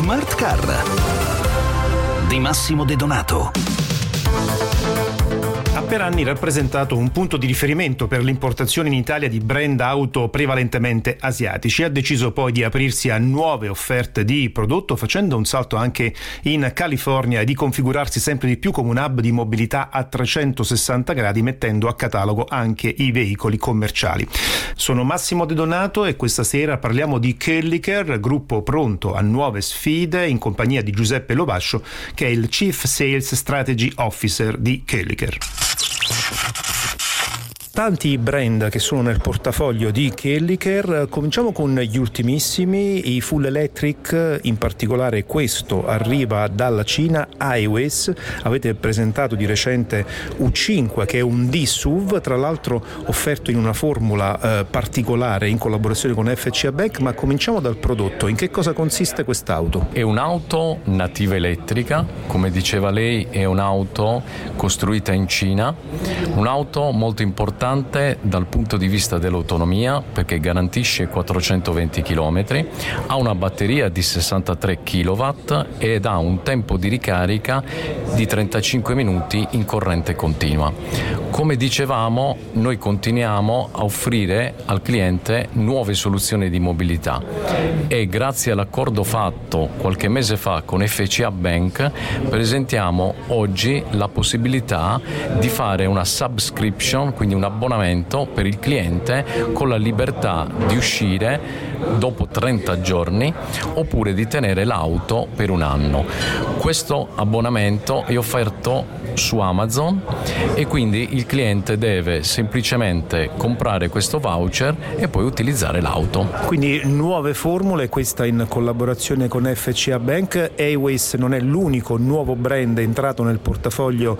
Smart Car di Massimo De Donato. Ha per anni rappresentato un punto di riferimento per l'importazione in Italia di brand auto prevalentemente asiatici. Ha deciso poi di aprirsi a nuove offerte di prodotto, facendo un salto anche in California e di configurarsi sempre di più come un hub di mobilità a 360 gradi, mettendo a catalogo anche i veicoli commerciali. Sono Massimo De Donato e questa sera parliamo di Koelliker, gruppo pronto a nuove sfide, in compagnia di Giuseppe Lovascio, che è il Chief Sales Strategy Officer di Koelliker. Tanti brand che sono nel portafoglio di Koelliker. Cominciamo con gli ultimissimi, i full electric, in particolare questo arriva dalla Cina, Hiace. Avete presentato di recente U5, che è un D-SUV, tra l'altro offerto in una formula particolare in collaborazione con FCA Bank. Ma cominciamo dal prodotto. In che cosa consiste quest'auto? È un'auto nativa elettrica, come diceva lei, è un'auto costruita in Cina, un'auto molto importante dal punto di vista dell'autonomia, perché garantisce 420 km, ha una batteria di 63 kW ed ha un tempo di ricarica di 35 minuti in corrente continua. Come dicevamo, noi continuiamo a offrire al cliente nuove soluzioni di mobilità e grazie all'accordo fatto qualche mese fa con FCA Bank presentiamo oggi la possibilità di fare una subscription, quindi un abbonamento per il cliente con la libertà di uscire dopo 30 giorni oppure di tenere l'auto per un anno. Questo abbonamento è offerto su Amazon e quindi il cliente deve semplicemente comprare questo voucher e poi utilizzare l'auto. Quindi nuove formule, questa in collaborazione con FCA Bank. Hiace non è l'unico nuovo brand entrato nel portafoglio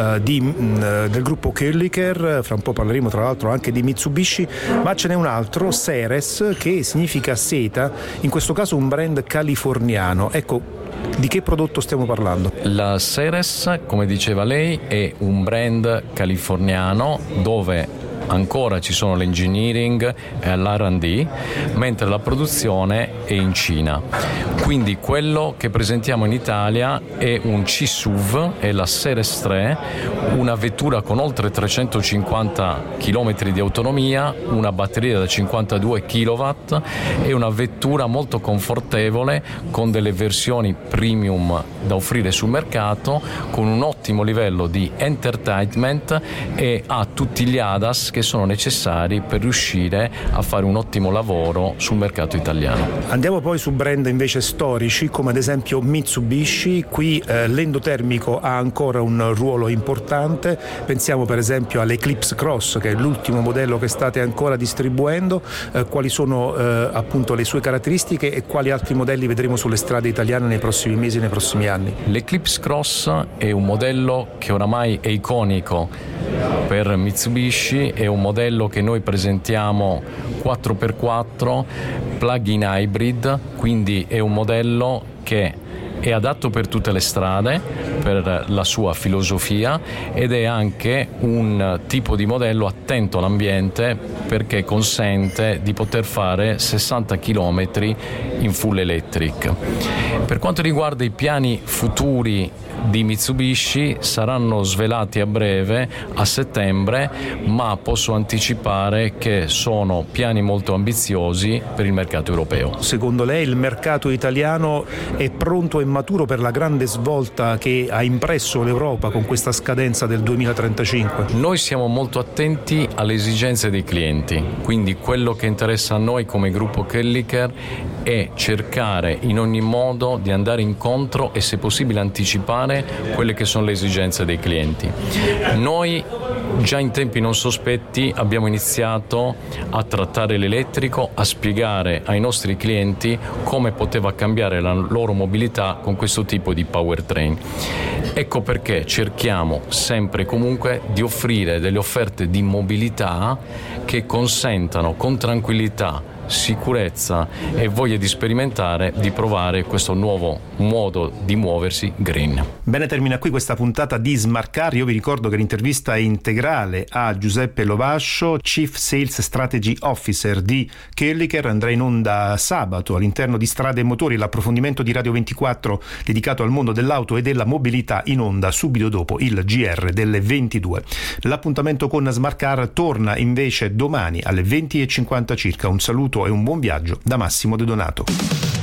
del gruppo Koelliker, fra un po' parleremo tra l'altro anche di Mitsubishi, ma ce n'è un altro, Ceres, che significa seta, in questo caso un brand californiano. Ecco, di che prodotto stiamo parlando? La Ceres, come diceva lei, è un brand californiano dove ancora ci sono l'engineering e l'R&D, mentre la produzione è in Cina. Quindi quello che presentiamo in Italia è un C-SUV, è la Ceres 3, una vettura con oltre 350 km di autonomia, una batteria da 52 kW e una vettura molto confortevole con delle versioni premium da offrire sul mercato, con un ottimo livello di entertainment e ha tutti gli ADAS che sono necessari per riuscire a fare un ottimo lavoro sul mercato italiano. Andiamo poi su brand invece storici, come ad esempio Mitsubishi. Qui l'endotermico ha ancora un ruolo importante. Pensiamo per esempio all'Eclipse Cross, che è l'ultimo modello che state ancora distribuendo. Quali sono appunto le sue caratteristiche e quali altri modelli vedremo sulle strade italiane nei prossimi mesi e nei prossimi anni? L'Eclipse Cross è un modello che oramai è iconico per Mitsubishi, è un modello che noi presentiamo 4x4 plug-in hybrid, quindi è un modello che è adatto per tutte le strade, per la sua filosofia, ed è anche un tipo di modello attento all'ambiente perché consente di poter fare 60 km in full electric. Per quanto riguarda i piani futuri di Mitsubishi, saranno svelati a breve, a settembre, ma posso anticipare che sono piani molto ambiziosi per il mercato europeo. Secondo lei il mercato italiano è pronto e maturo per la grande svolta che ha impresso l'Europa con questa scadenza del 2035? Noi siamo molto attenti alle esigenze dei clienti, quindi quello che interessa a noi come gruppo Koelliker è cercare in ogni modo di andare incontro e se possibile anticipare quelle che sono le esigenze dei clienti. Noi già in tempi non sospetti abbiamo iniziato a trattare l'elettrico, a spiegare ai nostri clienti come poteva cambiare la loro mobilità con questo tipo di powertrain. Ecco perché cerchiamo sempre e comunque di offrire delle offerte di mobilità che consentano con tranquillità sicurezza e voglia di sperimentare, di provare questo nuovo modo di muoversi green. Bene, termina qui questa puntata di Smart Car. Io vi ricordo che l'intervista è integrale a Giuseppe Lovascio, Chief Sales Strategy Officer di Queliker. Andrà in onda sabato all'interno di Strade e Motori, l'approfondimento di Radio 24 dedicato al mondo dell'auto e della mobilità, in onda subito dopo il GR delle 22. L'appuntamento con Smart Car torna invece domani alle 20:50 circa. Un saluto e un buon viaggio da Massimo De Donato.